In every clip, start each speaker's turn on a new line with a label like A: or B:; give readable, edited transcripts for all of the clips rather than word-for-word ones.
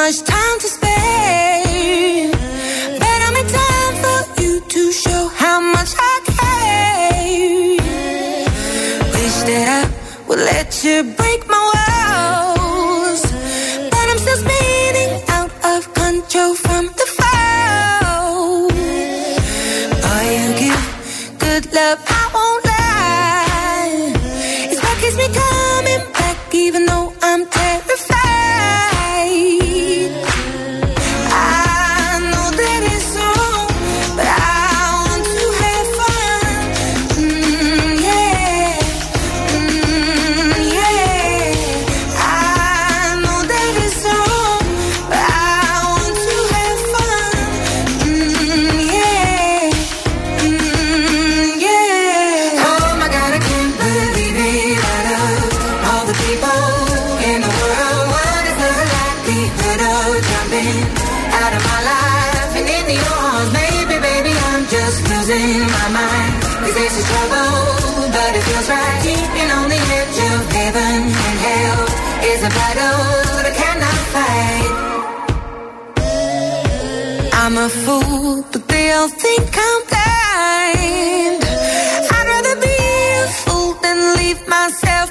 A: much time to spare. Better make time for you to show how much I care. Wish that I would let you break my walls, but I'm still spinning out of control from the fall. Oh, you give good love, I won't lie. It's what keeps me coming back, even though I'm terrified. I know that it's wrong, but I want to have fun. Yeah, yeah. I know that it's wrong, but I want to have fun. Yeah, yeah. Oh my God, I can't believe it. Out of all the people in the world, what is the likelihood of jumping out of my life and into your arms? Maybe, baby, I'm just losing my mind. 'Cause this is trouble, but it feels right. Keeping on the edge of heaven and hell is a battle that I cannot fight. I'm a fool, but they all think I'm blind. I'd rather be a fool than leave myself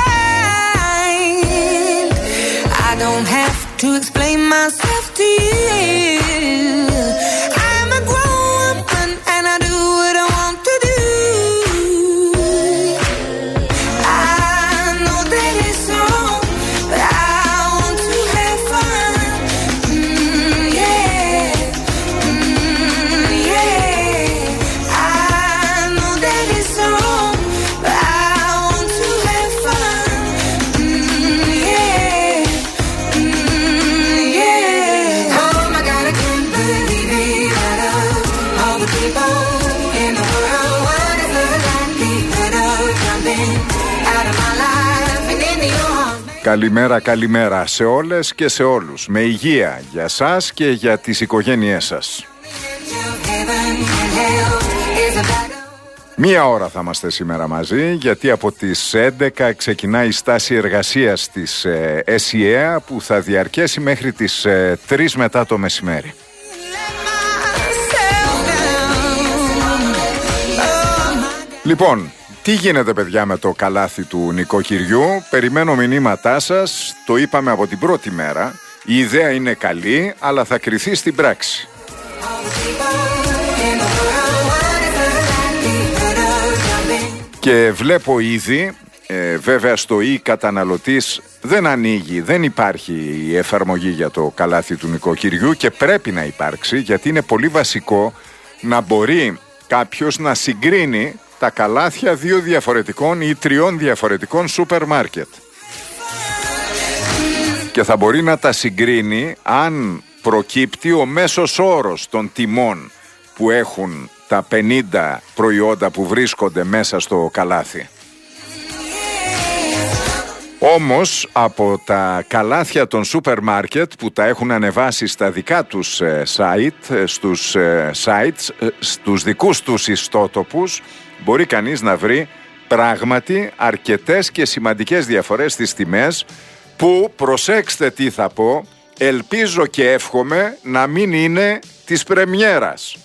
A: behind. I don't have to explain myself to you. I'm a grown woman and I do what I want to do. I know that it's wrong, but I want to have fun. Yeah, yeah. I know that it's wrong, but I want to have fun. Yeah, yeah. Oh my God, I can't believe it. Out of all the people in the world, what is the likelihood of jumping out of my life and into your arms?
B: Καλημέρα, καλημέρα σε όλες και σε όλους. Με υγεία για σας και για τις οικογένειές σας. Μία ώρα θα είμαστε σήμερα μαζί, γιατί από τις 11 ξεκινάει η στάση εργασίας της ΕΣΥΕΑ που θα διαρκέσει μέχρι τις 3 μετά το μεσημέρι. Λοιπόν, τι γίνεται παιδιά με το καλάθι του νοικοκυριού? Περιμένω μηνύματά σας, το είπαμε από την πρώτη μέρα. Η ιδέα είναι καλή, αλλά θα κριθεί στην πράξη. Και βλέπω ήδη, βέβαια στο e-καταναλωτής δεν ανοίγει, δεν υπάρχει η εφαρμογή για το καλάθι του νοικοκυριού και πρέπει να υπάρξει, γιατί είναι πολύ βασικό να μπορεί κάποιος να συγκρίνει τα καλάθια 2 διαφορετικών ή 3 διαφορετικών σούπερ μάρκετ. Και θα μπορεί να τα συγκρίνει αν προκύπτει ο μέσος όρος των τιμών που έχουν τα 50 προϊόντα που βρίσκονται μέσα στο καλάθι. Όμως από τα καλάθια των σούπερ μάρκετ που τα έχουν ανεβάσει στα δικά τους site, στους δικούς τους ιστότοπους, μπορεί κανείς να βρει πράγματι αρκετές και σημαντικές διαφορές στις τιμές που, προσέξτε τι θα πω, ελπίζω και εύχομαι να μην είναι της πρεμιέρας.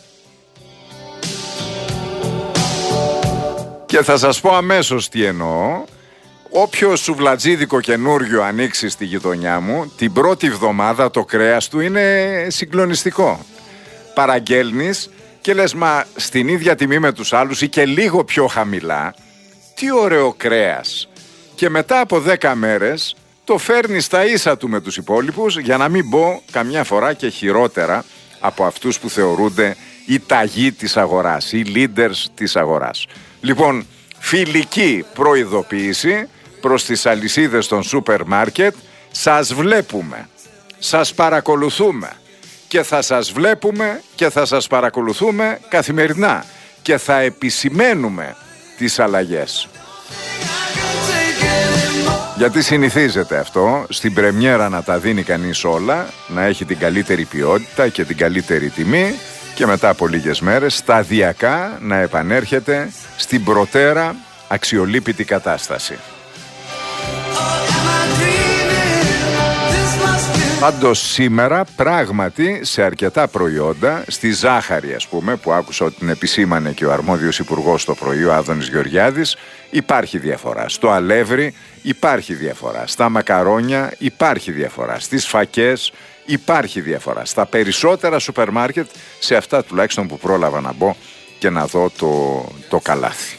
B: Και θα σας πω αμέσως τι εννοώ. Όποιο σουβλατζίδικο καινούριο ανοίξει στη γειτονιά μου, την πρώτη εβδομάδα το κρέας του είναι συγκλονιστικό. Παραγγέλνεις και λες, μα στην ίδια τιμή με τους άλλους ή και λίγο πιο χαμηλά, τι ωραίο κρέας. Και μετά από 10 μέρες το φέρνει στα ίσα του με τους υπόλοιπους, για να μην πω καμιά φορά και χειρότερα από αυτούς που θεωρούνται οι ταγοί της αγοράς, οι leaders της αγοράς. Λοιπόν, φιλική προειδοποίηση προς τις αλυσίδες των σούπερ μάρκετ: σας βλέπουμε, σας παρακολουθούμε και θα σας βλέπουμε και θα σας παρακολουθούμε καθημερινά και θα επισημαίνουμε τις αλλαγές. Γιατί συνηθίζεται αυτό, στην πρεμιέρα να τα δίνει κανείς όλα, να έχει την καλύτερη ποιότητα και την καλύτερη τιμή και μετά από λίγες μέρες σταδιακά να επανέρχεται στην προτέρα αξιολύπητη κατάσταση. Πάντως σήμερα πράγματι σε αρκετά προϊόντα, στη ζάχαρη ας πούμε, που άκουσα ότι την επισήμανε και ο αρμόδιος υπουργός το πρωί, ο Άδωνης Γεωργιάδης, υπάρχει διαφορά. Στο αλεύρι υπάρχει διαφορά. Στα μακαρόνια υπάρχει διαφορά. Στις φακές υπάρχει διαφορά. Στα περισσότερα σούπερ μάρκετ, σε αυτά τουλάχιστον που πρόλαβα να μπω και να δω το καλάθι.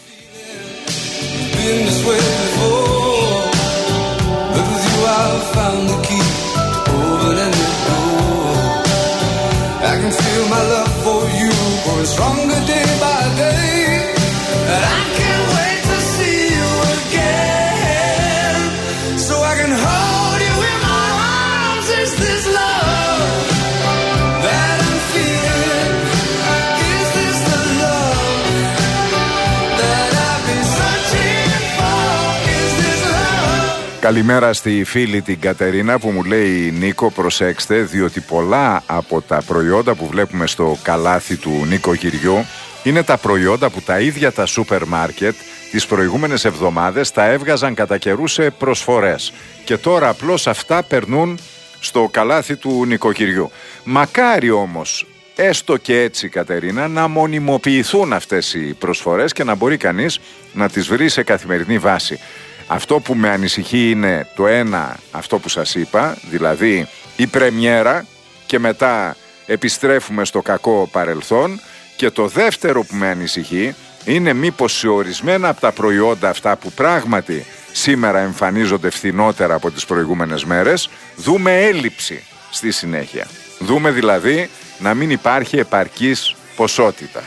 A: I can feel my love for you growing stronger day by day. And I can't wait to see you again, so I can hold you in my arms. Is this love that I'm feeling? Is this the love that I've been searching for? Is this love?
B: Καλημέρα στη φίλη την Κατερίνα που μου λέει, Νίκο, προσέξτε, διότι πολλά από τα προϊόντα που βλέπουμε στο καλάθι του νοικοκυριού είναι τα προϊόντα που τα ίδια τα σούπερ μάρκετ τις προηγούμενες εβδομάδες τα έβγαζαν κατά καιρού σε προσφορές και τώρα απλώς αυτά περνούν στο καλάθι του νοικοκυριού. Μακάρι όμως, έστω και έτσι, Κατερίνα, να μονιμοποιηθούν αυτές οι προσφορές και να μπορεί κανείς να τις βρει σε καθημερινή βάση. Αυτό που με ανησυχεί είναι το ένα, αυτό που σας είπα, δηλαδή η πρεμιέρα και μετά επιστρέφουμε στο κακό παρελθόν, και το δεύτερο που με ανησυχεί είναι μήπως σε ορισμένα από τα προϊόντα αυτά που πράγματι σήμερα εμφανίζονται φθηνότερα από τις προηγούμενες μέρες, δούμε έλλειψη στη συνέχεια. Δούμε δηλαδή να μην υπάρχει επαρκής ποσότητα.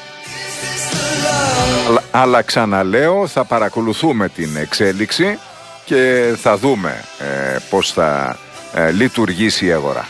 B: Αλλά ξαναλέω, θα παρακολουθούμε την εξέλιξη και θα δούμε πώς θα λειτουργήσει η αγορά.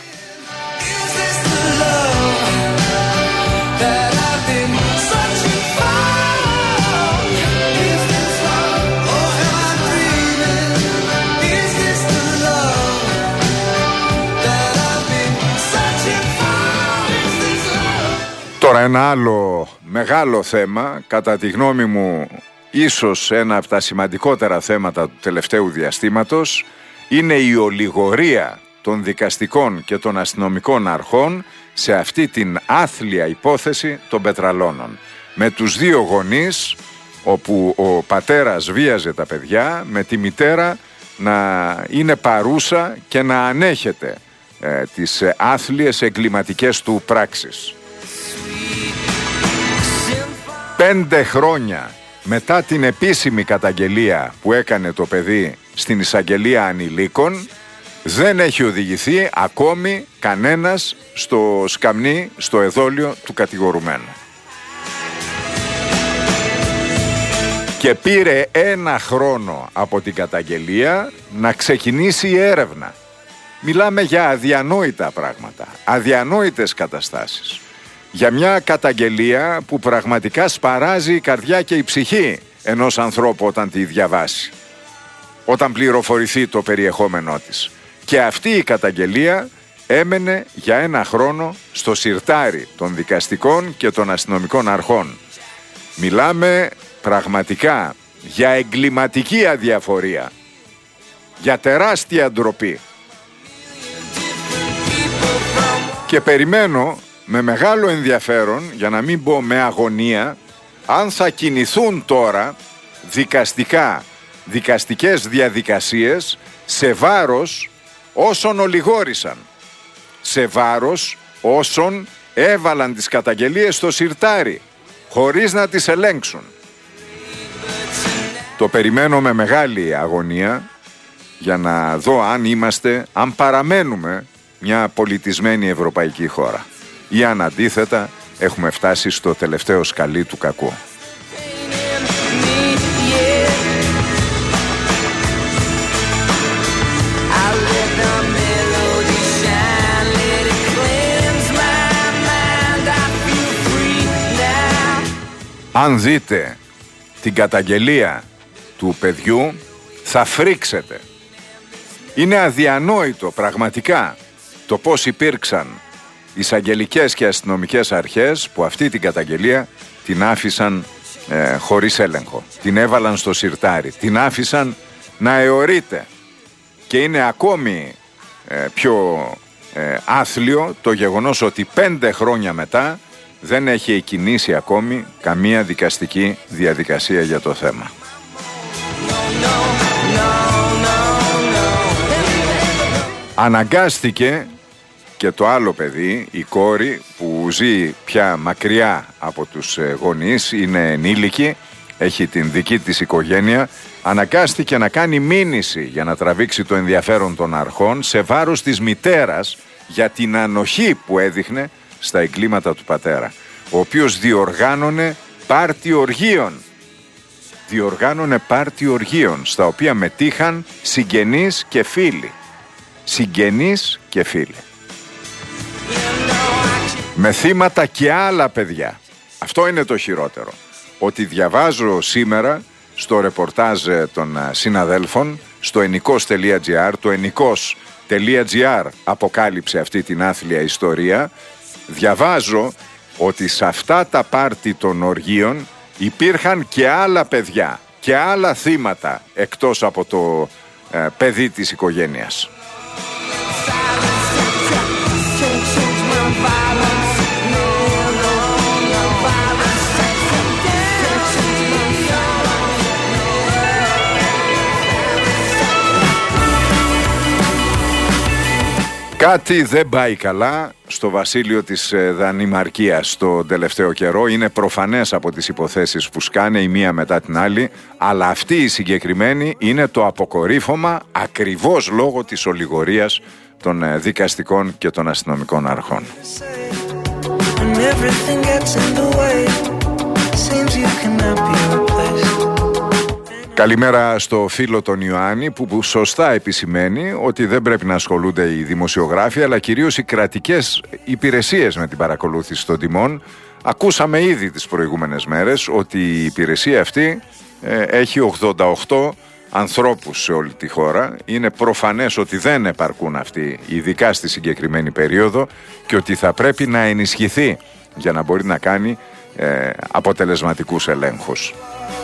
B: Τώρα ένα άλλο μεγάλο θέμα, κατά τη γνώμη μου ίσως ένα από τα σημαντικότερα θέματα του τελευταίου διαστήματος, είναι η ολιγορία των δικαστικών και των αστυνομικών αρχών σε αυτή την άθλια υπόθεση των πετραλώνων. Με τους δύο γονείς, όπου ο πατέρας βίαζε τα παιδιά, με τη μητέρα να είναι παρούσα και να ανέχεται τις άθλιες εγκληματικές του πράξεις. 5 χρόνια μετά την επίσημη καταγγελία που έκανε το παιδί στην εισαγγελία ανηλίκων, δεν έχει οδηγηθεί ακόμη κανένας στο σκαμνί, στο εδόλιο του κατηγορουμένου. Και πήρε 1 χρόνο από την καταγγελία να ξεκινήσει η έρευνα. Μιλάμε για αδιανόητα πράγματα, αδιανόητες καταστάσεις. Για μια καταγγελία που πραγματικά σπαράζει η καρδιά και η ψυχή ενός ανθρώπου όταν τη διαβάσει, όταν πληροφορηθεί το περιεχόμενό της. Και αυτή η καταγγελία έμενε για 1 χρόνο στο σιρτάρι των δικαστικών και των αστυνομικών αρχών. Μιλάμε πραγματικά για εγκληματική αδιαφορία, για τεράστια ντροπή. Και περιμένω με μεγάλο ενδιαφέρον, για να μην πω με αγωνία, αν θα κινηθούν τώρα δικαστικές διαδικασίες σε βάρος όσων ολιγόρησαν, σε βάρος όσων έβαλαν τις καταγγελίες στο σιρτάρι χωρίς να τις ελέγξουν. Το περιμένω με μεγάλη αγωνία για να δω αν παραμένουμε μια πολιτισμένη ευρωπαϊκή χώρα ή αν αντίθετα έχουμε φτάσει στο τελευταίο σκαλί του κακού. Αν δείτε την καταγγελία του παιδιού θα φρίξετε. Είναι αδιανόητο πραγματικά το πώς υπήρξαν εισαγγελικές και αστυνομικές αρχές που αυτή την καταγγελία την άφησαν χωρίς έλεγχο. Την έβαλαν στο σιρτάρι, την άφησαν να αιωρείται. Και είναι ακόμη πιο άθλιο το γεγονός ότι 5 χρόνια μετά δεν έχει εκκινήσει ακόμη καμία δικαστική διαδικασία για το θέμα. Αναγκάστηκε και το άλλο παιδί, η κόρη που ζει πια μακριά από τους γονείς, είναι ενήλικη, έχει την δική της οικογένεια, αναγκάστηκε να κάνει μήνυση για να τραβήξει το ενδιαφέρον των αρχών σε βάρος της μητέρας για την ανοχή που έδειχνε στα εγκλήματα του πατέρα, ο οποίος διοργάνωνε πάρτι οργείων. Στα οποία μετήχαν συγγενείς και φίλοι. Με θύματα και άλλα παιδιά. Αυτό είναι το χειρότερο. Ότι διαβάζω σήμερα στο ρεπορτάζ των συναδέλφων στο ενικός.gr, το ενικός.gr αποκάλυψε αυτή την άθλια ιστορία. Διαβάζω ότι σε αυτά τα πάρτι των οργείων υπήρχαν και άλλα παιδιά και άλλα θύματα εκτός από το παιδί της οικογένειας. Κάτι δεν πάει καλά στο βασίλειο της Δανημαρκίας τον τελευταίο καιρό. Είναι προφανές από τις υποθέσεις που σκάνε η μία μετά την άλλη, αλλά αυτή η συγκεκριμένη είναι το αποκορύφωμα ακριβώς λόγω της ολιγορίας των δικαστικών και των αστυνομικών αρχών. Καλημέρα στο φίλο τον Ιωάννη που σωστά επισημαίνει ότι δεν πρέπει να ασχολούνται οι δημοσιογράφοι αλλά κυρίως οι κρατικές υπηρεσίες με την παρακολούθηση των τιμών. Ακούσαμε ήδη τις προηγούμενες μέρες ότι η υπηρεσία αυτή έχει 88 ανθρώπους σε όλη τη χώρα. Είναι προφανές ότι δεν επαρκούν αυτοί, ειδικά στη συγκεκριμένη περίοδο, και ότι θα πρέπει να ενισχυθεί για να μπορεί να κάνει αποτελεσματικούς ελέγχους.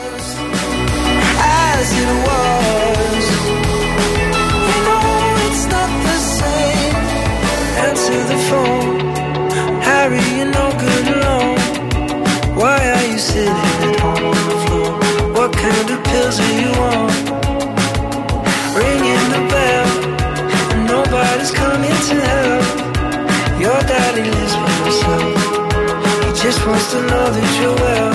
B: As it was, you know it's not the same. Answer the phone, Harry, you're no good alone. Why are you sitting at home on the floor? What kind of pills are you on? Ringing the bell, and nobody's coming to help. Your daddy lives by himself. He just wants to know that you're well.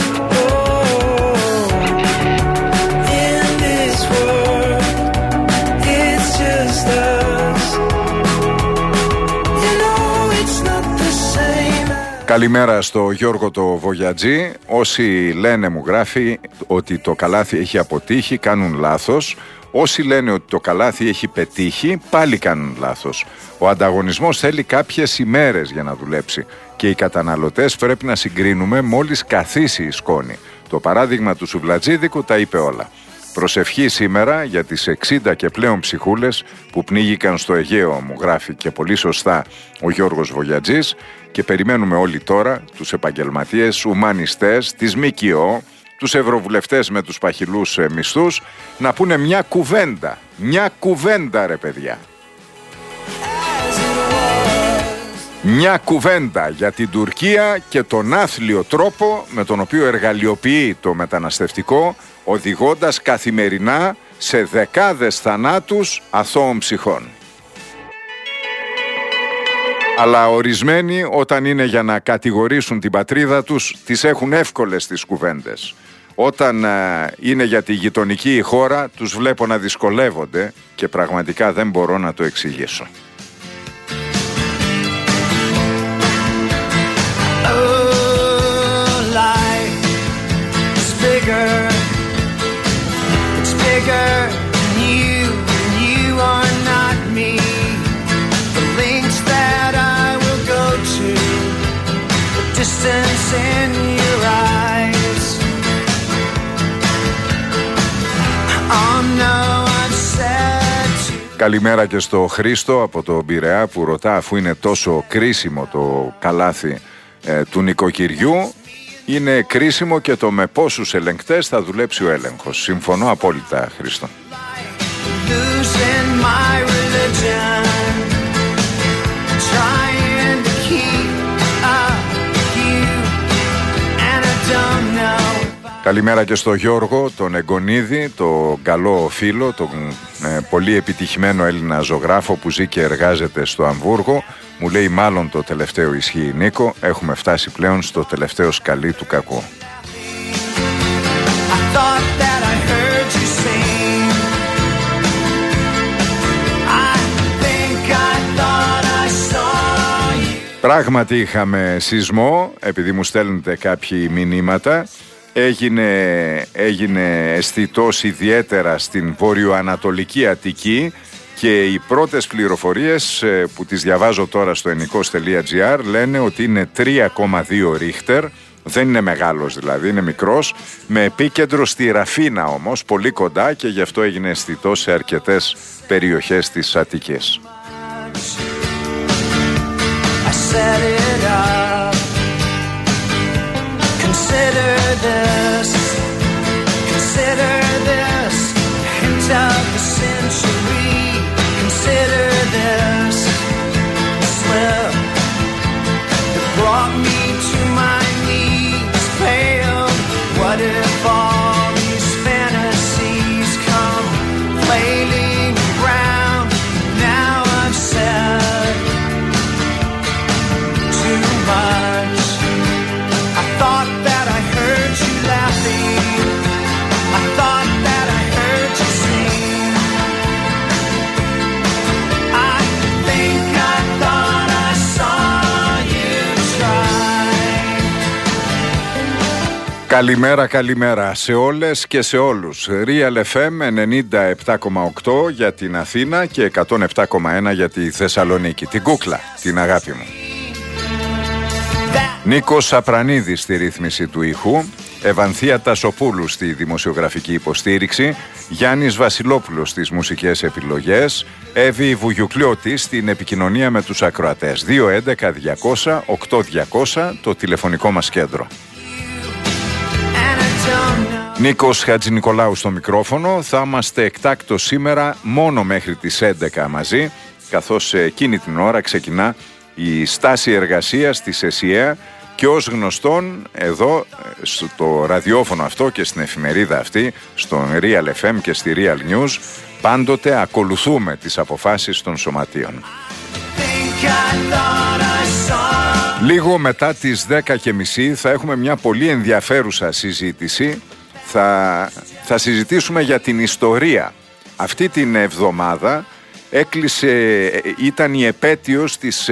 B: Καλημέρα στο Γιώργο το Βογιατζή. Όσοι λένε, μου γράφει, ότι το καλάθι έχει αποτύχει, κάνουν λάθος. Όσοι λένε ότι το καλάθι έχει πετύχει, πάλι κάνουν λάθος. Ο ανταγωνισμός θέλει κάποιες ημέρες για να δουλέψει και οι καταναλωτές πρέπει να συγκρίνουμε μόλις καθίσει η σκόνη. Το παράδειγμα του Σουβλατζίδικου τα είπε όλα. Προσευχή σήμερα για τις 60 και πλέον ψυχούλες που πνίγηκαν στο Αιγαίο, μου γράφει και πολύ σωστά ο Γιώργος Βογιατζής, και περιμένουμε όλοι τώρα τους επαγγελματίες, ουμανιστές, τις ΜΚΟ, τους ευρωβουλευτές με τους παχυλούς μισθούς να πούνε μια κουβέντα. Μια κουβέντα, ρε παιδιά. Μια κουβέντα για την Τουρκία και τον άθλιο τρόπο με τον οποίο εργαλειοποιεί το μεταναστευτικό, οδηγώντας καθημερινά σε δεκάδες θανάτους αθώων ψυχών. Αλλά ορισμένοι όταν είναι για να κατηγορήσουν την πατρίδα τους, τις έχουν εύκολες τις κουβέντες. Όταν είναι για τη γειτονική χώρα, τους βλέπω να δυσκολεύονται και πραγματικά δεν μπορώ να το εξηγήσω. Καλημέρα και στο Χρήστο από το Πειραιά που ρωτά, αφού είναι τόσο κρίσιμο το καλάθι του νοικοκυριού, είναι κρίσιμο και το με πόσους ελεγκτές θα δουλέψει ο έλεγχος. Συμφωνώ απόλυτα, Χρήστο. Καλημέρα και στο Γιώργο, τον Εγκονίδη, τον καλό φίλο, τον πολύ επιτυχημένο Έλληνα ζωγράφο που ζει και εργάζεται στο Αμβούργο. Μου λέει μάλλον το τελευταίο ισχύει, Νίκο, έχουμε φτάσει πλέον στο τελευταίο σκαλί του κακού. Πράγματι είχαμε σεισμό, επειδή μου στέλνετε κάποιοι μηνύματα. Έγινε αισθητός ιδιαίτερα στην βορειοανατολική Αττική και οι πρώτες πληροφορίες που τις διαβάζω τώρα στο ενικός.gr λένε ότι είναι 3,2 ρίχτερ, δεν είναι μεγάλος δηλαδή, είναι μικρός, με επίκεντρο στη Ραφίνα όμως, πολύ κοντά, και γι' αυτό έγινε αισθητός σε αρκετές περιοχές της Αττικής.
A: Consider this, hint of the century. Consider this slip that brought me to my knees, failed. What if all these fantasies come flailing around? Now I've said too much. I thought that I heard you laughing. I thought that I heard you sing. I think I thought I saw you try.
B: Καλημέρα σε όλες και σε όλους. Real FM 97,8 για την Αθήνα και 107,1 για τη Θεσσαλονίκη. Την κούκλα, την αγάπη μου. Νίκος Σαπρανίδης στη ρύθμιση του ήχου, Ευανθία Τασοπούλου στη δημοσιογραφική υποστήριξη, Γιάννης Βασιλόπουλος στις μουσικές επιλογές, Εύη Βουγιουκλιώτη στην επικοινωνία με τους ακροατές. 211-200-8200 το τηλεφωνικό μας κέντρο. Νίκος Χατζηνικολάου στο μικρόφωνο. Θα είμαστε εκτάκτως σήμερα μόνο μέχρι τις 11 μαζί, καθώς εκείνη την ώρα ξεκινά η στάση εργασίας της ΕΣΥΑ και ως γνωστόν εδώ στο ραδιόφωνο αυτό και στην εφημερίδα αυτή, στον Real FM και στη Real News, πάντοτε ακολουθούμε τις αποφάσεις των σωματείων. Λίγο μετά τις 10:30 θα έχουμε μια πολύ ενδιαφέρουσα συζήτηση. Θα συζητήσουμε για την ιστορία. Αυτή την εβδομάδα ήταν η επέτειος της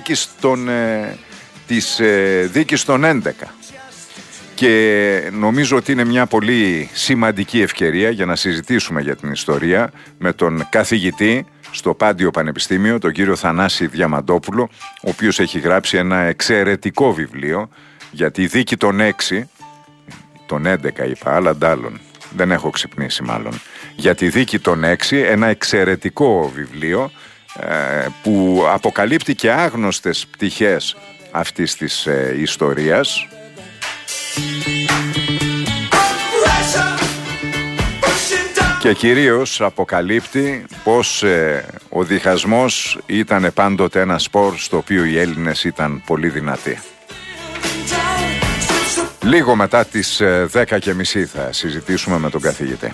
B: δίκης των 11 και νομίζω ότι είναι μια πολύ σημαντική ευκαιρία για να συζητήσουμε για την ιστορία με τον καθηγητή στο Πάντιο Πανεπιστήμιο, τον κύριο Θανάση Διαμαντόπουλο, ο οποίος έχει γράψει ένα εξαιρετικό βιβλίο για τη δίκη των 6, των 11 είπα, αλλά ντάλλον. Δεν έχω ξυπνήσει μάλλον. Για τη δίκη των 6, ένα εξαιρετικό βιβλίο που αποκαλύπτει και άγνωστες πτυχές αυτής της ιστορίας. Και κυρίως αποκαλύπτει πως ο διχασμός ήταν πάντοτε ένα σπορ στο οποίο οι Έλληνες ήταν πολύ δυνατοί. Λίγο μετά τις 10:30 θα συζητήσουμε με τον καθηγητή.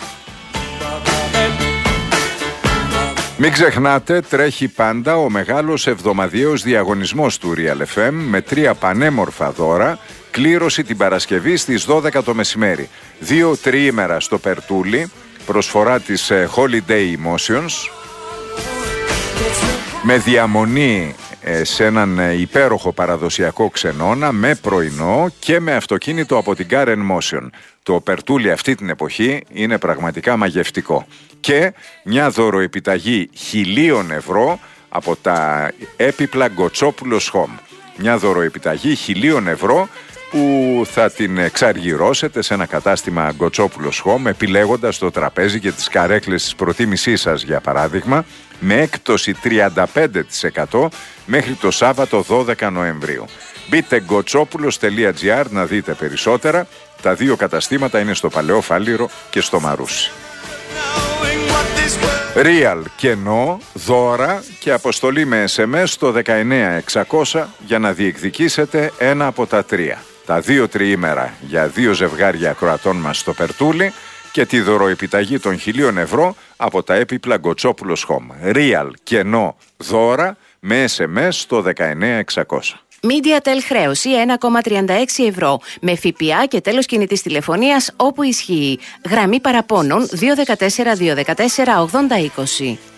B: Μην ξεχνάτε, τρέχει πάντα ο μεγάλος εβδομαδιαίος διαγωνισμός του Real FM με 3 πανέμορφα δώρα, κλήρωση την Παρασκευή στις 12 το μεσημέρι. 2 τριήμερα στο Περτούλι, προσφορά της Holiday Emotions, με διαμονή σε έναν υπέροχο παραδοσιακό ξενώνα με πρωινό και με αυτοκίνητο από την Car Motion. Το Περτούλι αυτή την εποχή είναι πραγματικά μαγευτικό. Και μια δωροεπιταγή 1.000 ευρώ από τα έπιπλα Γκοτσόπουλος Home. Μια δωροεπιταγή 1.000 ευρώ που θα την εξαργυρώσετε σε ένα κατάστημα Γκοτσόπουλος Home, επιλέγοντας το τραπέζι και τις καρέκλες της προτίμησής σας, για παράδειγμα, με έκπτωση 35% μέχρι το Σάββατο 12 Νοεμβρίου. Μπείτε γκοτσόπουλος.gr να δείτε περισσότερα. Τα 2 καταστήματα είναι στο Παλαιό Φάληρο και στο Μαρούσι. Real κενό, δώρα και αποστολή με SMS στο 19600 για να διεκδικήσετε ένα από τα 3. τα 2 τριήμερα για 2 ζευγάρια ακροατών μας στο Περτούλι και τη δωροεπιταγή των 1.000 ευρώ από τα έπιπλα Γκοτσόπουλος Home. Real κενό δώρα με SMS στο 19600.
C: MediaTel χρέωση 1,36 ευρώ με ΦΠΑ και τέλος κινητής τηλεφωνίας όπου ισχύει. Γραμμή παραπώνων 214 214 8020.